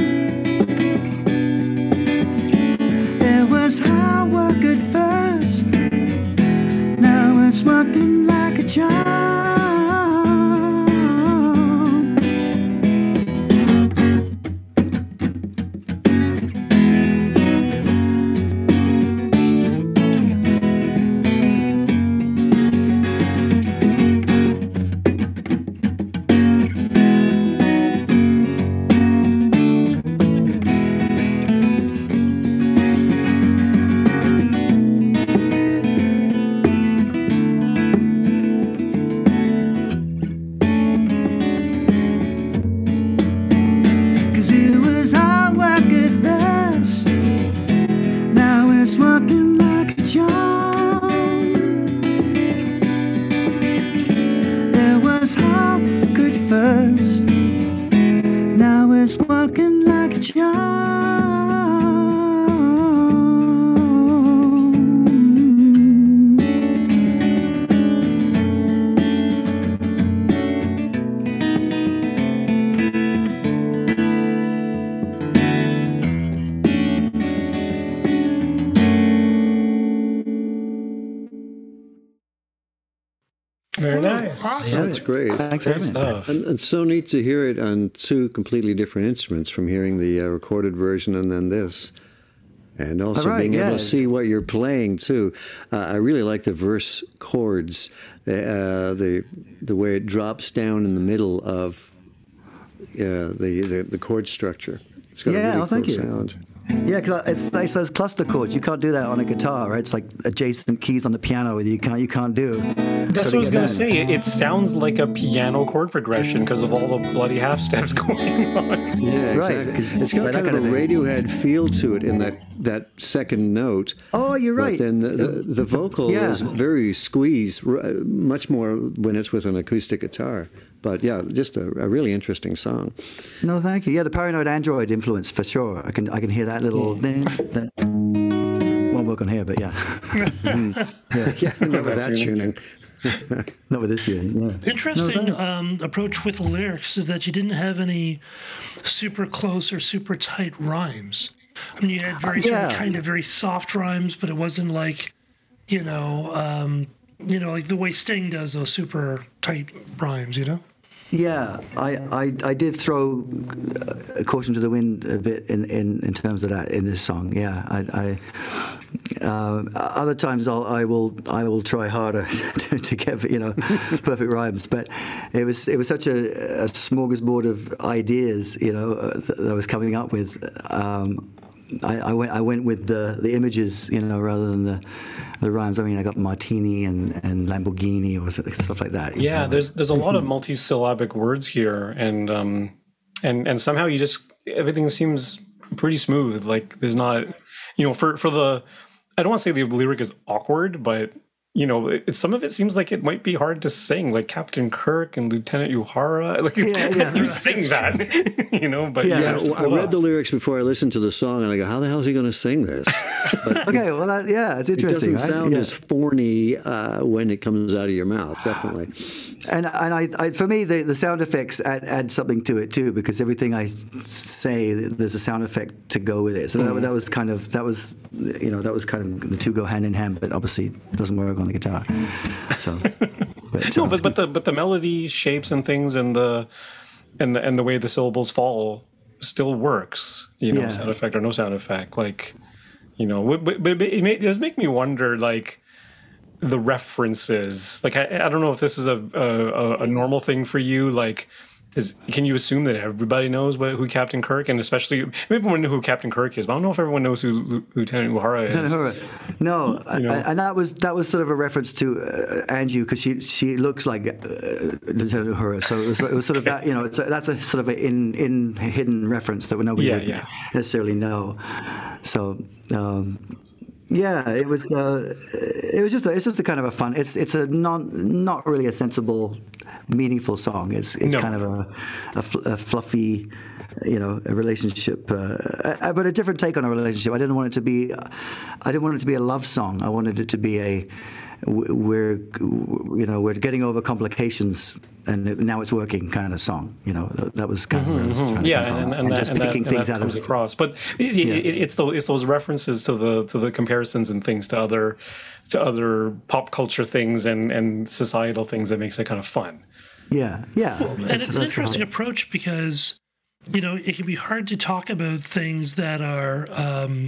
It was hard work at first. Now it's working like a charm. Very nice. Awesome. That's great. Thanks, Great Evan. stuff. And it's so neat to hear it on two completely different instruments, from hearing the uh, recorded version and then this. And also All right, being able yeah. to see what you're playing, too. Uh, I really like the verse chords, uh, the the way it drops down in the middle of uh, the, the, the chord structure. It's got Yeah, a really well, thank cool you. sound. Yeah, because it's, it's those cluster chords. You can't do that on a guitar, right? It's like adjacent keys on the piano that you can't you can't do. That's So what I was get going that- to say. It, it sounds like a piano chord progression because of all the bloody half steps going on. Yeah, Right, exactly. 'cause- It's got right, kind that of a kind of thing. Radiohead feel to it in that, that second note. Oh, you're right. But then the, the, the vocal Yeah. is very squeezed, r- much more when it's with an acoustic guitar. But yeah, just a, a really interesting song. No, thank you. Yeah, the Paranoid Android influence for sure. I can I can hear that little. Ding, that won't work on here, but yeah. Yeah, remember that tuning. Not with this tune. Yeah. Interesting um, approach with the lyrics is that you didn't have any super close or super tight rhymes. I mean, you had very Uh, sort yeah. of kind of very soft rhymes, but it wasn't like, you know, um, you know, like the way Sting does those super tight rhymes. You know. Yeah, I, I, I did throw uh, caution to the wind a bit in, in, in terms of that in this song. Yeah, I, I uh, other times I'll, I will I will try harder to, to get you know perfect rhymes, but it was it was such a, a smorgasbord of ideas you know uh, that I was coming up with. Um, I, I went I went with the, the images you know rather than the the rhymes. I mean, I got Martini and, and Lamborghini or stuff like that. you Yeah, know. there's there's a lot of multisyllabic words here, and um, and and somehow you just everything seems pretty smooth. Like there's not, you know, for for the, I don't want to say the lyric is awkward, but you know, it, some of it seems like it might be hard to sing, like Captain Kirk and Lieutenant Uhura. Like Yeah, yeah. you sing that, you know, but Yeah. you Yeah, have to well, I pull read up. the lyrics before I listened to the song, and I go, how the hell is he going to sing this? But Okay, well, that, yeah, it's it interesting. doesn't right? sound Yeah. as thorny uh, when it comes out of your mouth, definitely. And and I, I for me the, the sound effects add, add something to it too, because everything I say there's a sound effect to go with it. So that, that was kind of that was you know that was kind of the two go hand in hand, but obviously it doesn't work on the guitar. So but, No, uh, but but the but the melody shapes and things and the and the and the way the syllables fall still works. You know, Yeah. sound effect or no sound effect. Like, you know, but, but it, may, it does make me wonder, like the references. Like I, I don't know if this is a, a a normal thing for you. Like, is can you assume that everybody knows what, who Captain Kirk, and especially maybe everyone knew who Captain Kirk is, but I don't know if everyone knows who Lu- Lieutenant Uhura is. Lieutenant Uhura. No, I- know. I- and that was that was sort of a reference to uh, Anju because she she looks like uh, Lieutenant Uhura, so it was, it was sort of that you know it's a, that's a sort of an in in hidden reference that nobody Yeah, would yeah. necessarily know. So. Um, Yeah, it was. Uh, it was just. A, it's just a kind of a fun. It's. It's a non. Not really a sensible, meaningful song. It's. It's No. kind of a, a, fl- a fluffy, you know, a relationship. Uh, uh, but a different take on a relationship. I didn't want it to be. I didn't want it to be a love song. I wanted it to be a. We're, you know, we're getting over complications, and it, now it's working kind of song. You know, that, that was kind of where I was trying to Yeah, come from. and, and, that, just and, that, picking and things that out comes of across. But it, Yeah. it, it's those it's those references to the to the comparisons and things to other to other pop culture things and and societal things that makes it kind of fun. Yeah, yeah. And That's- it's an that's interesting right. approach because, you know, it can be hard to talk about things that are um,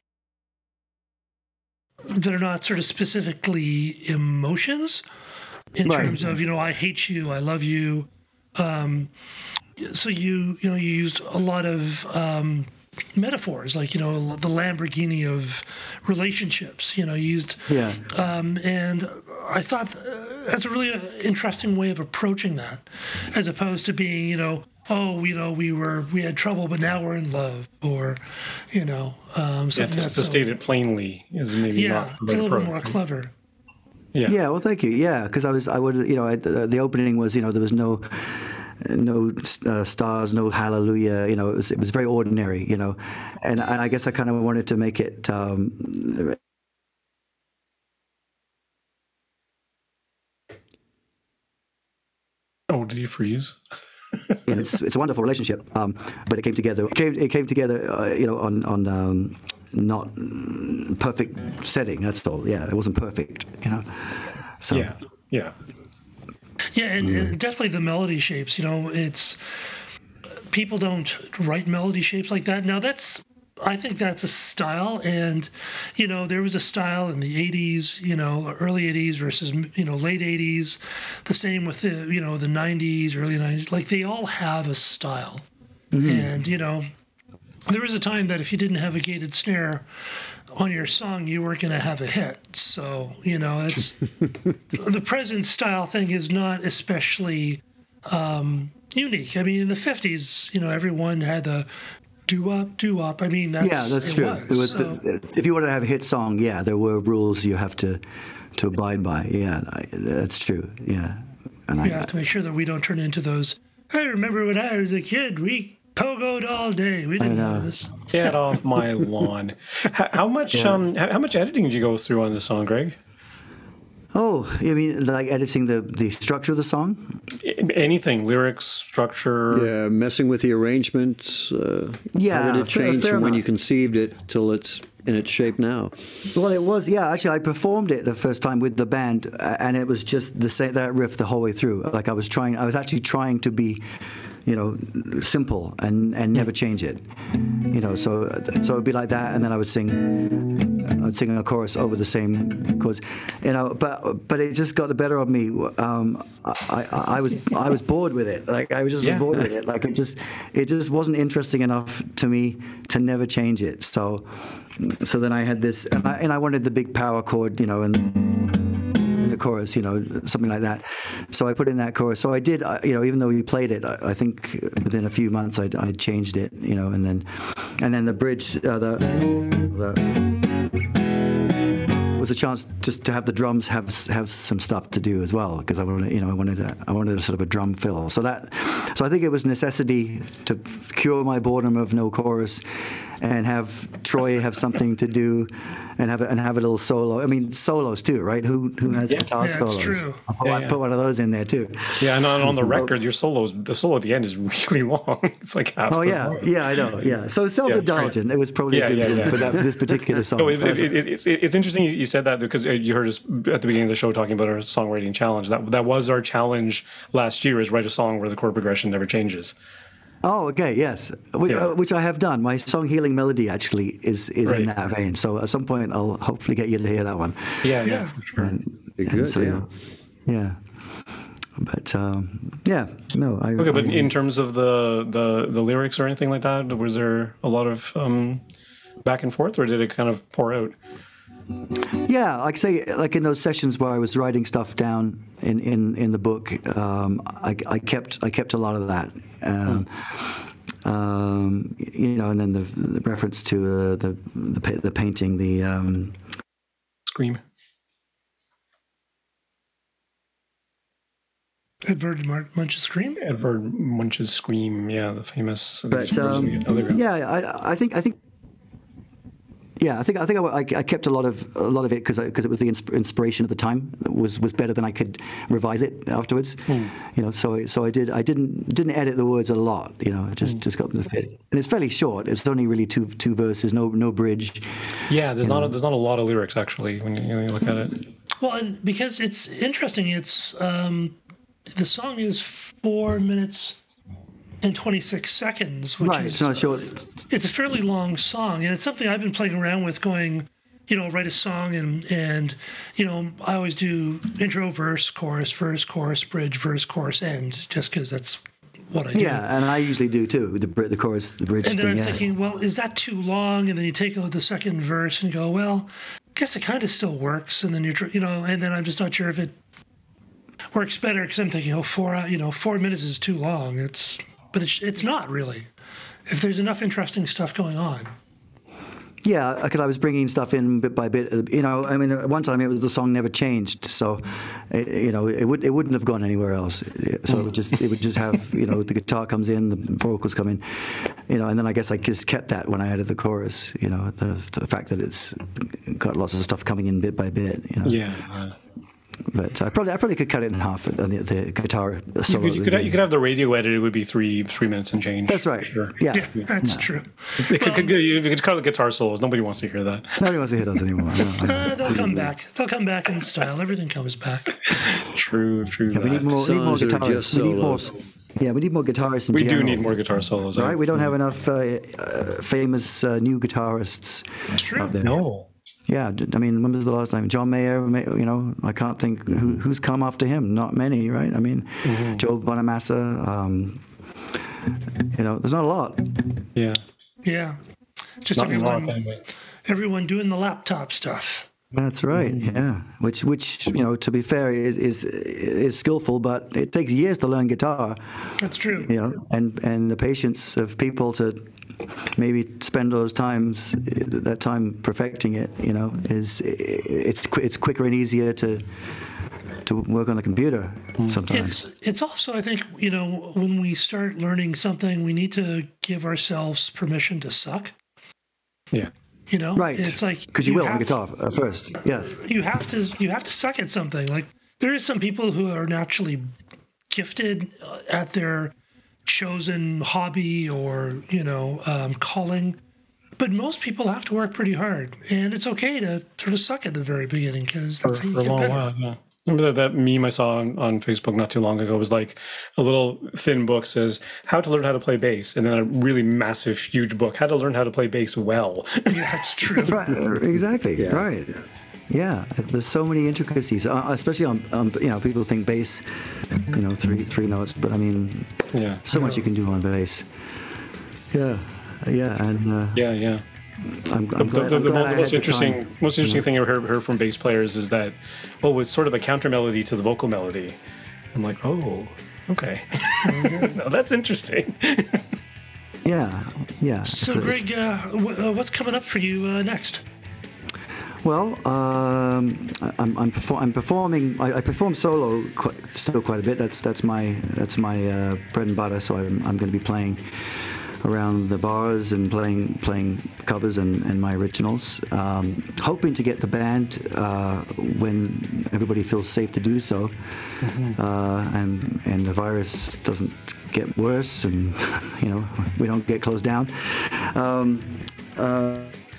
that are not sort of specifically emotions in Right. terms of, you know, I hate you, I love you. Um, so you, you know, you used a lot of um, metaphors, like, you know, the Lamborghini of relationships, you know, used. Yeah. Um, and I thought uh, that's a really uh, interesting way of approaching that, as opposed to being, you know, oh, you know, we were we had trouble, but now we're in love, or, you know, um, Yeah, something to, that's to so- state it plainly is maybe yeah, not the it's a right little bit approach. more clever. Yeah. Yeah, well, thank you. Yeah, because I was, I would, you know, I, the, the opening was, you know, there was no, no uh, stars, no hallelujah. You know, it was it was very ordinary. You know, and, and I guess I kind of wanted to make it. Um, Oh, did you freeze? and it's it's a wonderful relationship, um, but it came together. It came, it came together, uh, you know, on on um, not perfect setting. That's all. Yeah, it wasn't perfect, you know. So Yeah, yeah. Yeah, and, and definitely the melody shapes. You know, it's people don't write melody shapes like that. Now that's, I think that's a style, and you know, there was a style in the eighties, you know, early eighties versus you know late eighties. The same with the you know the nineties, early nineties. Like they all have a style, mm-hmm. and you know, there was a time that if you didn't have a gated snare on your song, you weren't going to have a hit. So, you know, it's the present style thing is not especially um, unique. I mean, in the fifties, you know, everyone had the doo-wop, doo-wop. I mean, that's yeah, that's it true. Was, it was so. the, if you wanted to have a hit song, yeah, there were rules you have to to abide by. Yeah, I, that's true. Yeah, and You I have to make sure that we don't turn into those. I remember when I was a kid, we pogoed all day. We didn't know this. Get off my lawn. How, how much Yeah. um how, how much editing did you go through on this song, Greg? Oh, you mean like editing the, the structure of the song? Anything, lyrics, structure. Yeah, messing with the arrangements. Uh, Yeah, how did it fair- change fair from when amount. you conceived it till it's in its shape now? Well, it was, yeah. Actually, I performed it the first time with the band, uh, and it was just the same, that riff the whole way through. Like I was trying, I was actually trying to be, you know, simple and, and never change it. You know, so so it'd be like that, and then I would sing, I'd sing a chorus over the same chords. You know, but but it just got the better of me. Um, I, I I was I was bored with it. Like I was just Yeah. bored with it. Like it just it just wasn't interesting enough to me to never change it. So. So then I had this, and I, and I wanted the big power chord, you know, and in the chorus, you know, something like that. So I put in that chorus. So I did, uh, you know, even though we played it, I, I think within a few months I'd, I'd changed it, you know, and then, and then the bridge, uh, the, the was a chance just to have the drums have have some stuff to do as well, because I wanted, you know, I wanted a, I wanted a sort of a drum fill. So that, so I think it was necessity to cure my boredom of no chorus, and have Troy have something to do, and have a, and have a little solo. I mean, solos too, right? Who who has Yeah. guitar Yeah, it's solos? true. I'll put, Yeah, I'll yeah. put one of those in there too. Yeah, and on, on the record, your solos, the solo at the end is really long. It's like half. Oh the yeah, song. yeah, I know. Yeah, so self-indulgent. It was probably Yeah, a good yeah, thing yeah. for that this particular song. No, it, it, it, it's, it's interesting you said that, because you heard us at the beginning of the show talking about our songwriting challenge. That that was our challenge last year: is write a song where the chord progression never changes. Oh, okay, yes, which, Yeah. uh, which I have done. My song "Healing Melody" actually is is in Right. that vein. So at some point, I'll hopefully get you to hear that one. Yeah, yeah, Yeah. for sure. And, Be and good, so, yeah. yeah. But um, yeah, no, I. Okay, but I, in terms of the, the the lyrics or anything like that, was there a lot of um, back and forth, or did it kind of pour out? Yeah, like say, like in those sessions where I was writing stuff down in, in, in the book, um, I, I kept I kept a lot of that. Um, um, you know, and then the, the reference to uh, the, the pa- the painting, the um, Scream. Edvard Mar- Munch's Scream. Edvard Munch's Scream. Yeah, the famous. but um, yeah, I, I think I think. Yeah, I think I think I, I, I kept a lot of a lot of it because because it was the insp- inspiration at the time was was better than I could revise it afterwards. Hmm. You know, so so I did I didn't didn't edit the words a lot. You know, I just just got them to fit, and it's fairly short. It's only really two two verses, no no bridge. Yeah, there's not a, there's not a lot of lyrics actually when you, when you look at it. Well, and because it's interesting, it's um, the song is four minutes and twenty-six seconds, which Right, is it's not short. it's a fairly long song, and it's something I've been playing around with, going, you know, write a song, and and you know, I always do intro, verse, chorus, verse, chorus, bridge, verse, chorus, end, just because that's what I do. Yeah, and I usually do too. The br- the chorus, the bridge And then thing. I'm Yeah. thinking, well, is that too long? And then you take out the second verse and you go, well, I guess it kind of still works. And then you're, tr- you know, and then I'm just not sure if it works better, because I'm thinking, oh, four, hou- you know, four minutes is too long. It's, but it's it's not really. If there's enough interesting stuff going on. Yeah, because I was bringing stuff in bit by bit. You know, I mean, at one time it was the song never changed, so it, you know it would it wouldn't have gone anywhere else. So it would just it would just have you know the guitar comes in, the vocals come in, you know, and then I guess I just kept that when I added the chorus. You know, the, the fact that it's got lots of stuff coming in bit by bit. You know. Yeah. But I probably I probably could cut it in half. The, the guitar solo. You could, you could you could have the radio edit. It would be three three minutes and change. That's right. Sure. Yeah, Yeah, that's true. They could, could, you could cut the guitar solos. Nobody wants to hear that. Nobody wants to hear those anymore. No, no. Uh, they'll come back. They'll come back in style. Everything comes back. True, true. Yeah, we need more, need more Songs that are just guitarists. We need more. solos. Yeah, we need more guitarists. In We do general, need more guitar solos. Right? We don't have enough uh, uh, famous uh, new guitarists That's true. out there. No. Yeah, d- I mean, when was the last time? John Mayer, May- you know, I can't think who, who's come after him. Not many, right? I mean, Mm-hmm. Joe Bonamassa, um, you know, there's not a lot. Yeah. Yeah. Just Not in rock everyone, anyway. everyone doing the laptop stuff. That's right, yeah. Which, which you know, to be fair, is, is is skillful, but it takes years to learn guitar, That's true. you know, and, and the patience of people to maybe spend those times, that time perfecting it, you know, is it's qu- it's quicker and easier to to work on the computer sometimes. It's it's also, I think, you know, when we start learning something, we need to give ourselves permission to suck. Yeah. You know, Right, It's like because you, will on have- the guitar uh, first. Yes. You have to you have to suck at something. Like there is some people who are naturally gifted uh, at their chosen hobby or you know um, calling, but most people have to work pretty hard, and it's okay to sort of suck at the very beginning because For, that's how you for a get long better. while, yeah. Remember that, that meme I saw on, on Facebook not too long ago was like a little thin book says how to learn how to play bass, and then a really massive, huge book, how to learn how to play bass well. Yeah, it's true. Right. uh, Exactly. Right. Yeah. There's so many intricacies, uh, especially on, um, you know, people think bass, you know, three three notes, but I mean, Yeah. so much you can do on bass. Yeah. Yeah. And uh, Yeah, yeah. I'm, The, I'm the, glad, the, I'm the glad I had most the interesting, time. most interesting thing I heard, heard from bass players is that, oh, it's sort of a counter melody to the vocal melody. I'm like, oh, okay, no, that's interesting. Yeah. Yeah. So, It's a- it's- Greg, uh, w- uh, what's coming up for you uh, next? Well, um, I- I'm I'm, perfor- I'm performing. I, I perform solo quite, still quite a bit. That's that's my that's my uh, bread and butter. So I'm I'm going to be playing around the bars and playing playing covers and, and my originals. Um, hoping to get the band uh, when everybody feels safe to do so, uh, and and the virus doesn't get worse, and you know we don't get closed down. Um, uh,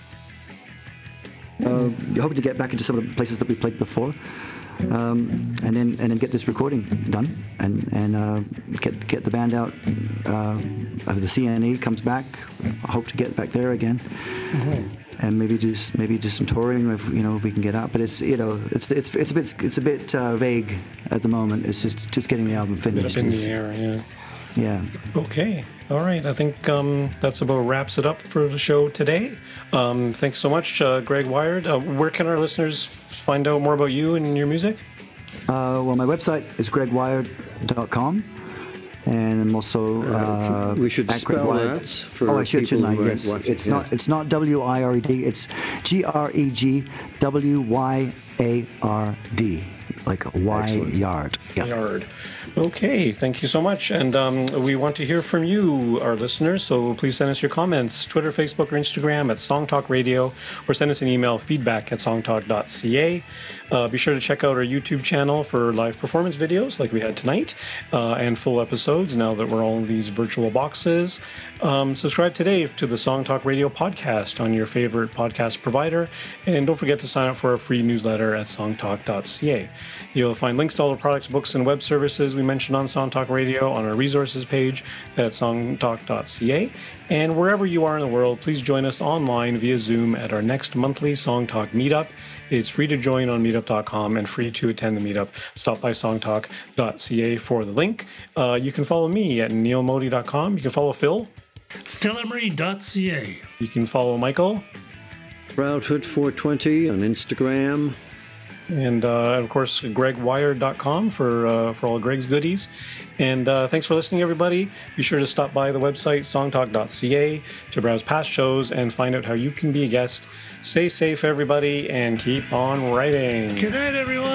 Uh, hoping to get back into some of the places that we played before, um, and then and then get this recording done, and and uh, get get the band out. Uh, the C N E comes back. I hope to get back there again, and maybe just maybe do some touring if you know if we can get out. But it's you know it's it's it's a bit it's a bit uh, vague at the moment. It's just just getting the album Up finished. in is- the air, yeah. yeah. Okay. All right. I think um, that's about wraps it up for the show today. Um, thanks so much, uh, Greg Wired. Uh, where can our listeners find out more about you and your music? Uh, well, my website is greg wired dot com. And I'm also uh, we should at Greg spell Wired. that for oh, I should, people shouldn't I? who aren't Yes, watching. it's Yes. not. It's not W I R E D. It's G R E G W Y A R D, like a Y Excellent. yard. Yeah. Yard. Okay, thank you so much. And um, we want to hear from you, our listeners, so please send us your comments, Twitter, Facebook, or Instagram at Song Talk Radio, or send us an email, feedback at songtalk dot c a. Uh, be sure to check out our YouTube channel for live performance videos like we had tonight, uh, and full episodes now that we're all in these virtual boxes. Um, subscribe today to the Song Talk Radio podcast on your favorite podcast provider, and don't forget to sign up for our free newsletter at songtalk dot c a. You'll find links to all the products, books, and web services we mentioned on Song Talk Radio on our resources page at songtalk dot c a. And wherever you are in the world, please join us online via Zoom at our next monthly Song Talk meetup. It's free to join on meetup dot com and free to attend the meetup. Stop by songtalk dot c a for the link. Uh, you can follow me at neil modi dot com. You can follow Phil. phil emery dot c a. You can follow Michael. Proudhood four twenty on Instagram. And uh, of course, greg wired dot com for uh, for all Greg's goodies. And uh, thanks for listening, everybody. Be sure to stop by the website songtalk dot c a to browse past shows and find out how you can be a guest. Stay safe, everybody, and keep on writing. Good night, everyone.